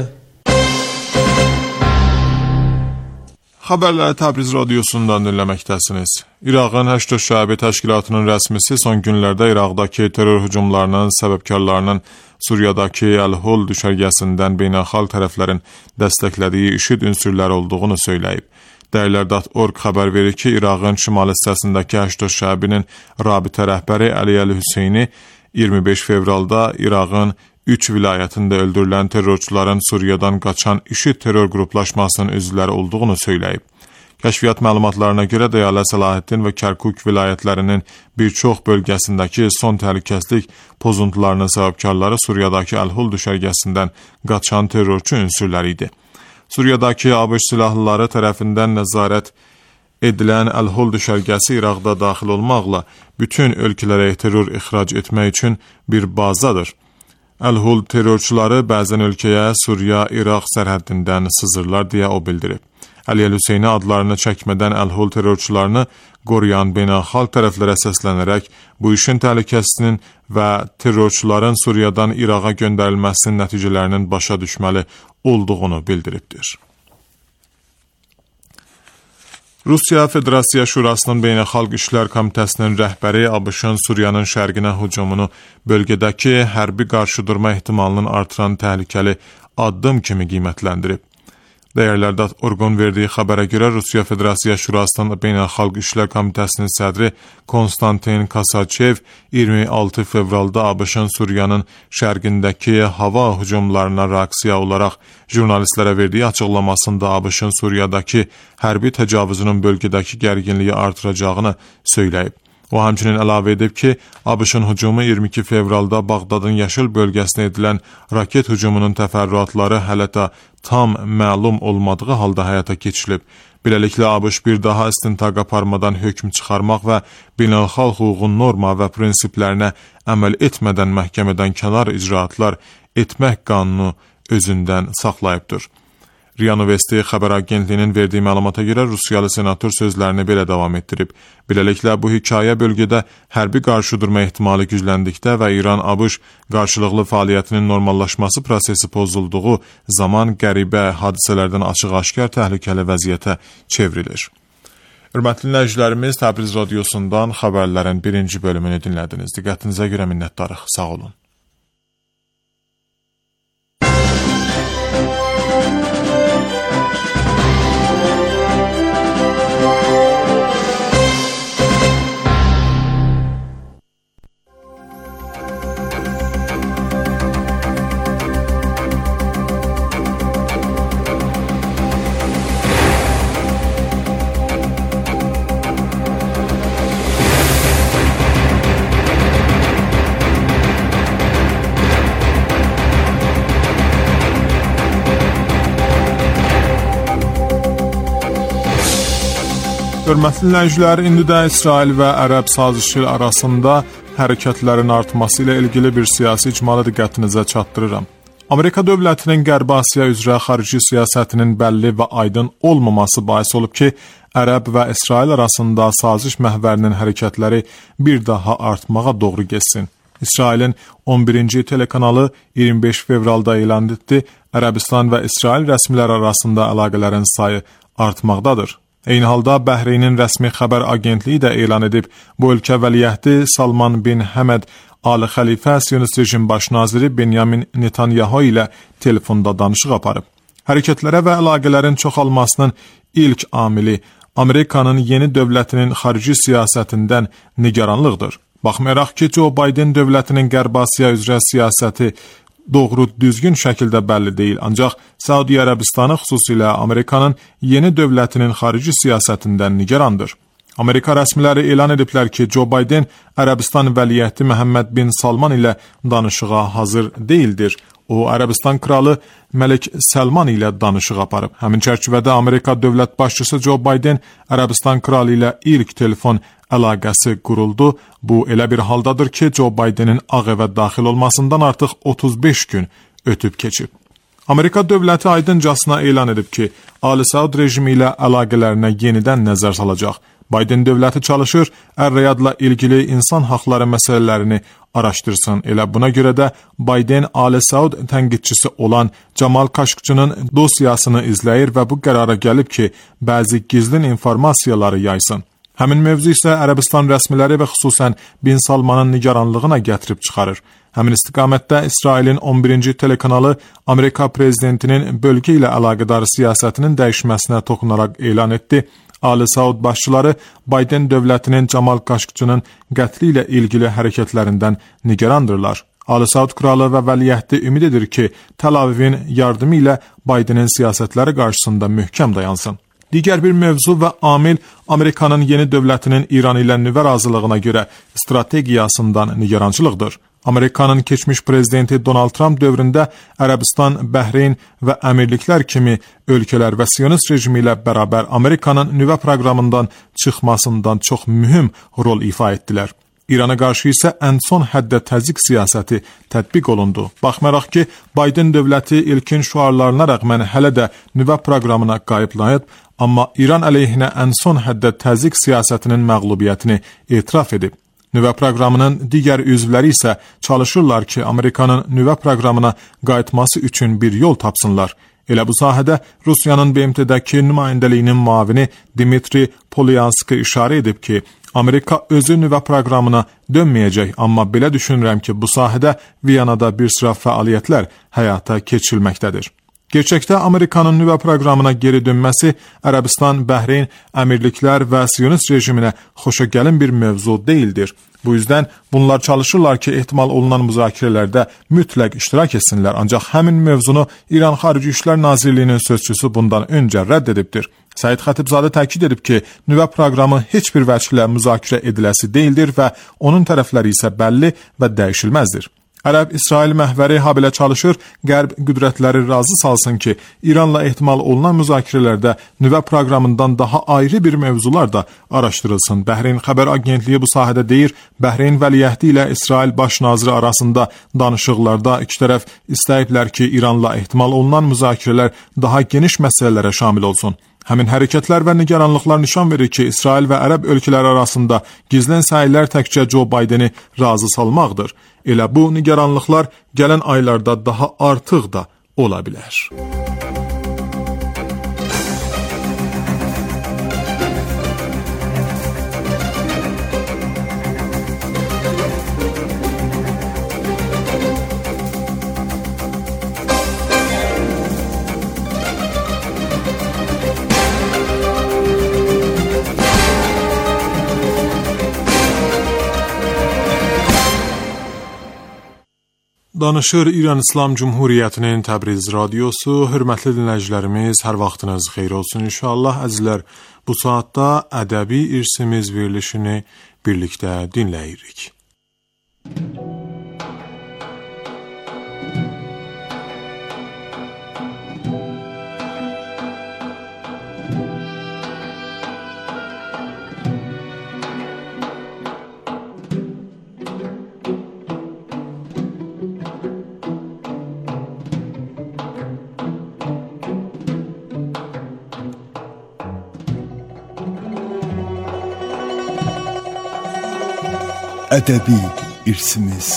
Xəbərləri Təbriz radiosundan dinləməkdəsiniz. İraqın Həşd Şəbi Təşkilatının rəsmisi son günlərdə İraqdakı terror hücumlarının səbəbkarlarının Suriyadakı Əl-Hol düşərgəsindən beynəlxalq tərəflərin dəstəklədiyi IŞİD ünsürləri olduğunu söyləyib. Dəyərlər nöqtə org xəbər verir ki, İraqın şimal hissəsindəki Həşd Şəbinin rabitə rəhbəri Əli Əl-Hüseyni iyirmi beş fevralda İraqın üç vilayətində öldürülən terrorçuların Suriyadan qaçan IŞİD terror qruplaşmasının üzvləri olduğunu söyləyib. Kəşfiyyat məlumatlarına görə Dəyərli Səlahiddin və Kərkuk vilayətlərinin bir çox bölgəsindəki son təhlükəsizlik pozuntularının səbəbkarları Suriyadakı Əl-Hol düşərgəsindən qaçan terrorçu ünsürləri idi. Suriyadakı ABŞ silahlıları tərəfindən nəzarət edilən Əl-Hol düşərgəsi İraqda daxil olmaqla bütün ölkələrə terror ixrac etmək üçün bir bazadır. Əl-Hol terrorçuları bəzən ölkəyə Suriya-İraq sərhəddindən sızırlar deyə o bildirib. Əli Əl-Hüseyni adlarını çəkmədən Əl-Hol terrorçularını qoruyan beynəlxalq tərəflərə səslənərək bu işin təhlükəsinin və terrorçuların Suriyadan İraqa göndərilməsinin nəticələrinin başa düşməli olduğunu bildiribdir. Rusiya Federasiya Şurasının Beynəlxalq İşlər Komitəsinin rəhbəri ABŞ-ın Suriyanın şərqinə hücumunu bölgədəki hərbi qarşıdurma ehtimalının artıran təhlükəli addım kimi qiymətləndirib. Dəyərlər nöqtə orqun verdiyi xəbərə görə Rusiya Federasiya Şurasının Beynəlxalq İşlər Komitəsinin sədri Konstantin Kasachev iyirmi altı fevralda ABŞ-ın Suriyanın şərqindəki hava hücumlarına reaksiya olaraq jurnalistlərə verdiyi açıqlamasında ABŞ-ın Suriyadakı hərbi təcavüzünün bölgədəki gərginliyi artıracağını söyləyib. O həmçinin əlavə edib ki, ABŞ-ın hücumu iyirmi iki fevralda Bağdadın Yaşıl bölgəsinə edilən raket hücumunun təfərrüatları hələ də tam məlum olmadığı halda həyata keçirilib. Beləliklə, ABŞ bir daha istintaq aparmadan hökm çıxarmaq və beynəlxalq hüququn norma və prinsiplərinə əməl etmədən məhkəmədən kənar icraatlar etmək qanunu özündən saxlayıbdır. RIA Növesti xəbər agentliyinin verdiyi məlumata görə Rusiyalı senator sözlərini belə davam etdirib. Beləliklə, bu hekayə bölgədə hərbi qarşıdurma ehtimalı gücləndikdə və İran-ABŞ qarşılıqlı fəaliyyətinin normallaşması prosesi pozulduğu zaman qəribə hadisələrdən açıq-aşkar təhlükəli vəziyyətə çevrilir. Hörmətli dinləyicilərimiz, Təbriz radiosundan xəbərlərin birinci bölümünü dinlədiniz. Diqqətinizə görə minnətdarıq. Sağ olun. Hörmətli dinləyicilər, indi də İsrail və Ərəb sazişi arasında hərəkətlərin artması ilə ilgili bir siyasi icmalı diqqətinizə çatdırıram. Amerika dövlətinin Qərbi Asiya üzrə xarici siyasətinin bəlli və aydın olmaması bahis olub ki, Ərəb və İsrail arasında saziş məhvərinin hərəkətləri bir daha artmağa doğru getsin. İsrailin on birinci telekanalı iyirmi beş fevralda elan etdi, Ərəbistan və İsrail rəsmiləri arasında əlaqələrin sayı artmaqdadır. Eyni halda Bəhreynin rəsmi xəbər agentliyi də elan edib, bu ölkə vəliəhdi Salman bin Həməd Ali Xəlifə Siyonist rejim baş naziri Benyamin Netanyahu ilə telefonda danışıq aparıb. Hərəkətlərə və əlaqələrin çoxalmasının ilk amili Amerikanın yeni dövlətinin xarici siyasətindən nigaranlıqdır. Baxmayaraq ki, Joe Biden dövlətinin Qərb Asiya üzrə siyasəti doğru düzgün şəkildə bəlli deyil, ancaq Səudiyyə Ərəbistanı xüsusilə Amerikanın yeni dövlətinin xarici siyasətindən nigarandır. Amerika rəsmiləri elan ediblər ki, Joe Biden Ərəbistan vəliəhdi Məhəmməd bin Salman ilə danışığa hazır deyildir. O, Ərəbistan kralı Məlik Səlman ilə danışıq aparıb. Həmin çərçivədə Amerika dövlət başçısı Joe Biden Ərəbistan kralı ilə ilk telefon əlaqəsi quruldu. Bu elə bir haldadır ki, Joe Bidenin Ağ Evə daxil olmasından artıq otuz beş gün ötüb keçib. Amerika dövləti aydıncasına elan edib ki, Ali Saud rejimi ilə əlaqələrinə yenidən nəzər salacaq. Biden dövləti çalışır, Ər-Riyadla ilgili insan haqları məsələlərini araşdırsın. Elə buna görə də Biden Ali Saud tənqidçisi olan Camal Kaşqçının dosiyasını izləyir və bu qərara gəlib ki, bəzi gizlin informasiyaları yaysın. Həmin mövzu isə Ərəbistan rəsmiləri və xüsusən Bin Salmanın nigaranlığına gətirib çıxarır. Həmin istiqamətdə İsrailin on birinci telekanalı Amerika prezidentinin bölgə ilə əlaqədar siyasətinin dəyişməsinə toxunaraq elan etdi. Ali Saud başçıları Biden dövlətinin Camal Kaşqçının qətli ilə ilgili hərəkətlərindən nigarandırlar. Ali Saud kralı və vəliəhdi ümid edir ki, Tel Avivin yardımı ilə Bidenin siyasətləri qarşısında möhkəm dayansın. Digər bir mövzu və amil Amerikanın yeni dövlətinin İran ilə nüvə razılığına görə strategiyasından nigarançılıqdır. Amerikanın keçmiş prezidenti Donald Trump dövründə Ərəbistan, Bəhreyn və Əmirliklər kimi ölkələr və Siyonist rejimi ilə bərabər Amerikanın nüvə proqramından çıxmasından çox mühüm rol ifa etdilər. İrana qarşı isə ən son həddə təzyiq siyasəti tətbiq olundu. Baxmayaraq ki, Biden dövləti ilkin şüarlarına rəğmən hələ də nüvə proqramına qayıtlayıb, amma İran əleyhinə ən son həddə təzyiq siyasətinin məğlubiyyətini etiraf edib. Nüvə proqramının digər üzvləri isə çalışırlar ki, Amerikanın nüvə proqramına qayıtması üçün bir yol tapsınlar. Elə bu sahədə Rusiyanın B M T-dəki nümayəndəliyinin müavini Dmitri Polyanski işarə edib ki, Amerika özü nüvə proqramına dönməyəcək, amma belə düşünürəm ki, bu sahədə Viyanada bir sıra fəaliyyətlər həyata keçirilməkdədir. Gerçəkdə Amerikanın nüvə proqramına geri dönməsi Ərəbistan, Bəhreyn, Əmirliklər və Siyonist rejiminə xoşagəlin bir mövzu deyildir. Bu yüzdən bunlar çalışırlar ki, ehtimal olunan müzakirələrdə mütləq iştirak etsinlər, ancaq həmin mövzunu İran Xarici İşlər Nazirliyinin sözçüsü bundan öncə rədd edibdir. Səid Xətibzadə təkid edib ki, nüvə proqramı heç bir vəcihlə müzakirə ediləsi deyildir və onun tərəfləri isə bəlli və dəyişilməzdir. Ərəb-İsrail məhvəri habelə çalışır, Qərb qüdrətləri razı salsın ki, İranla ehtimal olunan müzakirələrdə nüvə proqramından daha ayrı bir mövzular da araşdırılsın. Bəhreyn xəbər agentliyi bu sahədə deyir, Bəhreyn vəliəhdi ilə İsrail baş naziri arasında danışıqlarda iki tərəf istəyiblər ki, İranla ehtimal olunan müzakirələr daha geniş məsələlərə şamil olsun. Həmin hərəkətlər və nigaranlıqlar nişan verir ki, İsrail və Ərəb ölkələri arasında gizlən səylər təkcə Joe Bideni razı salmaqdır. Elə bu nigaranlıqlar gələn aylarda daha artıq da ola bilər. Danışır İran İslam Cumhuriyyətinin Təbriz radiosu. Hörmətli dinləyicilərimiz, hər vaxtınız xeyir olsun inşallah. Əzizlər, bu saatda ədəbi irsimiz verilişini birlikdə dinləyirik. ədəbi irsimiz.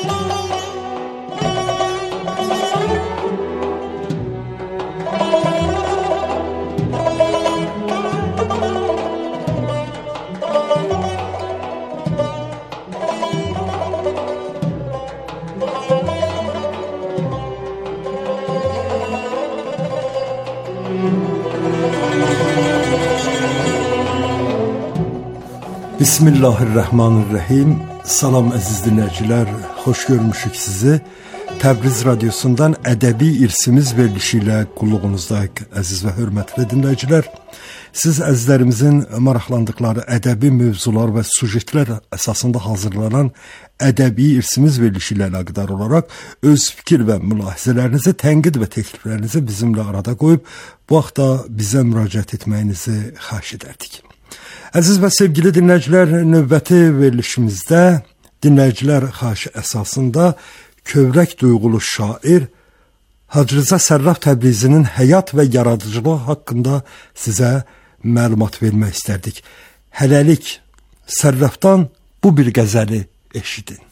Bismillahirrahmanirrahim. Salam əziz dinləyicilər, xoş görmüşük sizi. Təbriz radiosundan ədəbi irsimiz verilişi ilə qulluğunuzdayıq əziz və hörmətli dinləyicilər. Siz əzizlərimizin maraqlandıqları ədəbi mövzular və sujetlər əsasında hazırlanan ədəbi irsimiz verilişi ilə əlaqədar olaraq öz fikir və mülahizələrinizi, tənqid və təkliflərinizi bizimlə arada qoyub bu haqda bizə müraciət etməyinizi xahiş edərdik. Əziz və sevgili dinləyicilər, növbəti verilişimizdə dinləyicilər xahişi əsasında kövrək duyğulu şair Hacı Rza Sərraf Təbrizinin həyat və yaradıcılığı haqqında sizə məlumat vermək istərdik. Hələlik Sərrafdan bu bir qəzəli eşidin.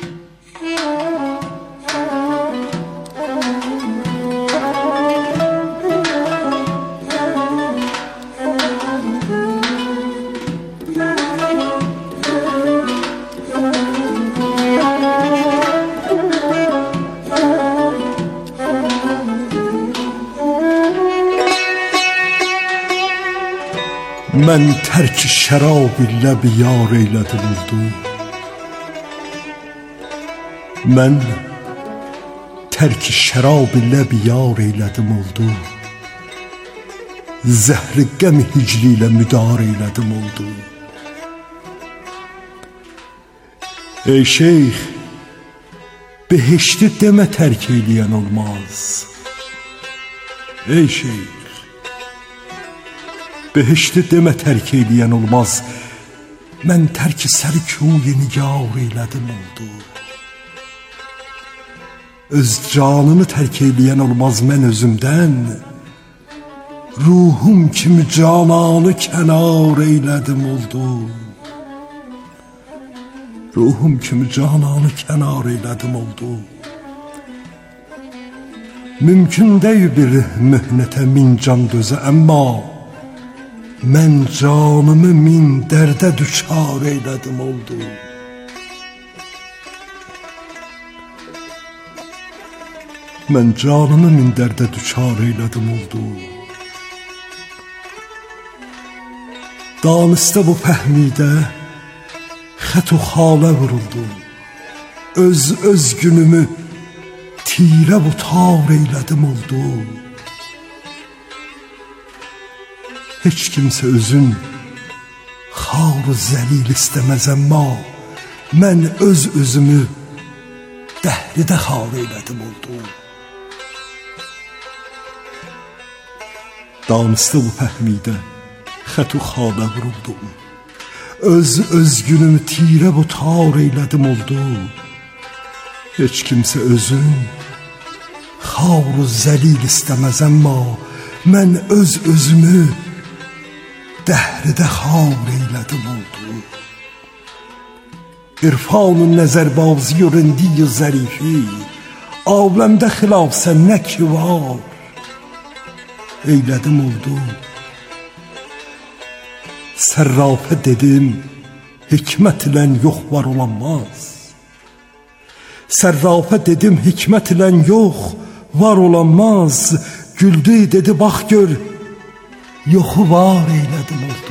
Mən tərk şərab ilə biyar eylədim oldu. Mən tərk şərab ilə biyar eylədim oldu. Zəhri qəm hicri ilə müdar eylədim oldu. Ey şeyx, behişti demə tərk eyləyən olmaz. Ey şeyx, behişti demə tərk eyləyən olmaz. Mən tərk səri küy nigar eylədim oldu. Öz canını tərk eyləyən olmaz mən özümdən. Ruhum kimi cananı kənar eylədim oldu. Ruhum kimi cananı kənar eylədim oldu. Mümkün deyil bir mühnətə min can dözə, əmma mən canımı min dərdə düçar eylədim oldu. Mən canımı min dərdə düçar eylədim oldu. Danistə bu pəhmidə xət-u xalə vuruldu. Öz öz günümü tirə bu tar eylədim oldu. Heç kimsə özün xar-ı zəlil istəməz, əmma mən öz özümü dəhridə xar eylədim oldu. Danistə bu pəhmidə xət-u xalə vuruldum. Öz öz günümü tirə bu tar eylədim oldu. Heç kimsə özün xar-ı zəlil istəməz, əmma mən öz özümü dəhridə xar eylədim oldu. İrfan-ı nəzərbazi و رندی و ظریفی عالمdə xilaf sən nə ki var eylədim oldu. Sərrafə dedim, hikmət ilə yox var olanmaz. Sərrafə dedim, hikmət ilə yox var olanmaz. Güldü dedi, bax gör, yoxu var eylədim oldu.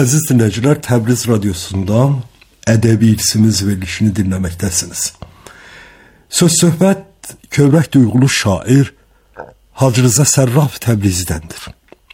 Əziz dinləyicilər, Təbriz radiosundan ədəbi irsimiz verilişini dinləməkdəsiniz. Söz söhbət kövrək duyğulu şair Hacı Rza Sərraf Təbrizidəndir.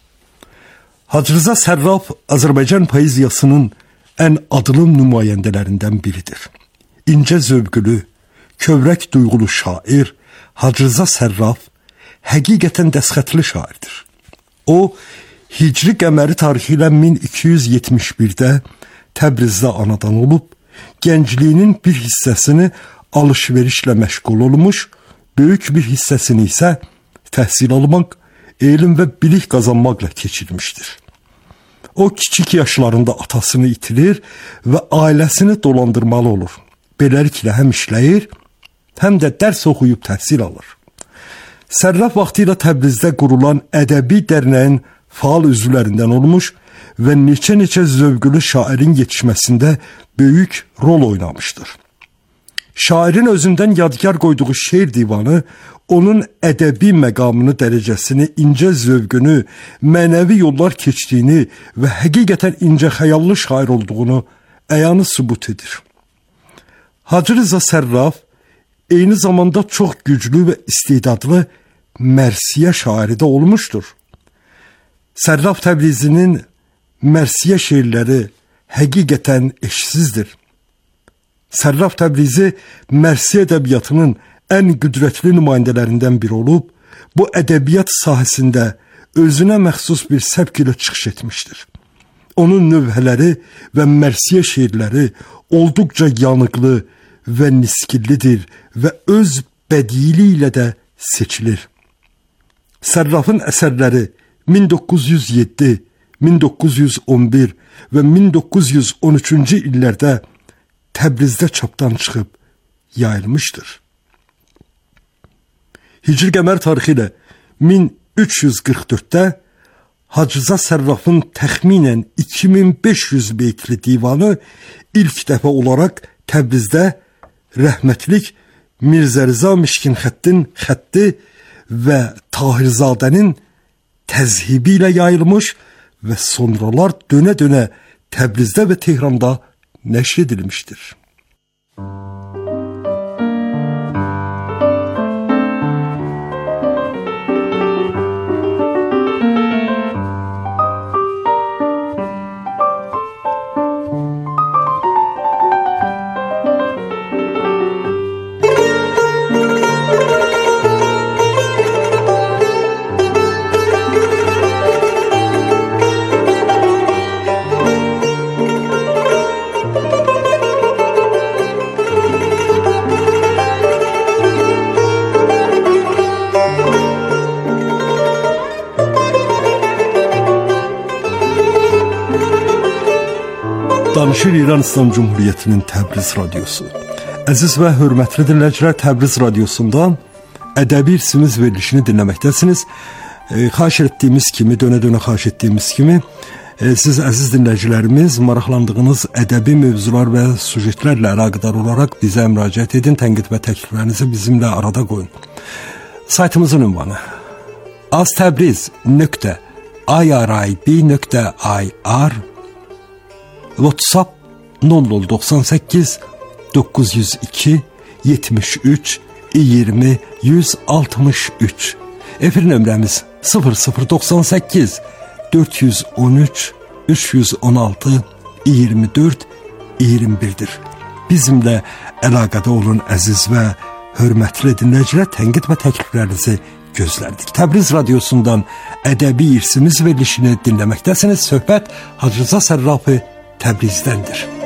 Hacı Rza Sərraf Azərbaycan poeziyasının ən adlı nümayəndələrindən biridir. İncə zövqlü, kövrək duyğulu şair Hacı Rza Sərraf həqiqətən dəsxətli şairdir. O, Hicri qəməri tarixi ilə min iki yüz yetmiş birdə Təbrizdə anadan olub, gəncliyinin bir hissəsini alış-verişlə məşğul olmuş, böyük bir hissəsini isə təhsil almaq, elm və bilik qazanmaqla keçirmişdir. O, kiçik yaşlarında atasını itirir və ailəsini dolandırmalı olur. Beləliklə həm işləyir, həm də dərs oxuyub təhsil alır. Sərraf vaxtı ilə Təbrizdə qurulan ədəbi dərnəyin faal üzvlərindən olmuş və neçə-neçə zövqlü şairin yetişməsində böyük rol oynamışdır. Şairin özündən yadgar qoyduğu şeir divanı onun ədəbi məqamını, dərəcəsini, incə zövqünü, mənəvi yollar keçdiyini və həqiqətən incə xəyallı şair olduğunu əyanı sübut edir. Hacı Rza Sərraf eyni zamanda çox güclü və istedadlı mərsiyə şairi də olmuşdur. Sərraf Təbrizinin mərsiyə şeirləri həqiqətən eşsizdir. Sərraf Təbrizi mərsiyə ədəbiyyatının ən qüdrətli nümayəndələrindən biri olub, bu ədəbiyyat sahəsində özünə məxsus bir səbk ilə çıxış etmişdir. Onun növhələri və mərsiyə şeirləri olduqca yanıqlı və niskillidir və öz bədili ilə də seçilir. Sərrafın əsərləri min doqquz yüz yeddi, min doqquz yüz on bir və min doqquz yüz on üçüncü illərdə Təbrizdə çapdan çıxıb yayılmışdır. Hicri qəmər tarixi ilə min üç yüz qırx dörddə Hacı Rza Sərrafın təxminən iki min beş yüz beytli divanı ilk dəfə olaraq Təbrizdə rəhmətlik Mirzə Rza Mişkinxəttin xətti və Tahirzadənin təzhibi ilə yayılmış və sonralar dönə-dönə Təbrizdə və Tehranda nəşr edilmişdir. Danışır İran İslam Cumhuriyyətinin Təbriz radiosu. Əziz və hörmətli dinləyicilər, Təbriz radiosundan ədəbi irsimiz verilişini dinləməkdəsiniz. E, xahiş etdiyimiz kimi, dönə-dönə xahiş etdiyimiz kimi, e, siz əziz dinləyicilərimiz maraqlandığınız ədəbi mövzular və sujetlərlə əlaqədar olaraq bizə müraciət edin, tənqid və təkliflərinizi bizimlə arada qoyun. Saytımızın ünvanı aztəbriz nöqtə irib nöqtə ir, WhatsApp nol nol doxsan səkkiz doqquz yüz iki yetmiş üç iyirmi yüz altmış üç. Efir nömrəmiz sıfır sıfır doxsan səkkiz dörd yüz on üç üç yüz on altı iyirmi dörd iyirmi birdir. Bizimlə əlaqədə olun əziz və hörmətli dinləyicilər, tənqid və təkliflərinizi gözlərdik. Təbriz radiosundan ədəbi irsimiz verilişini dinləməkdəsiniz. Söhbət Hacı Rza Sərrafı Təbrizdəndir.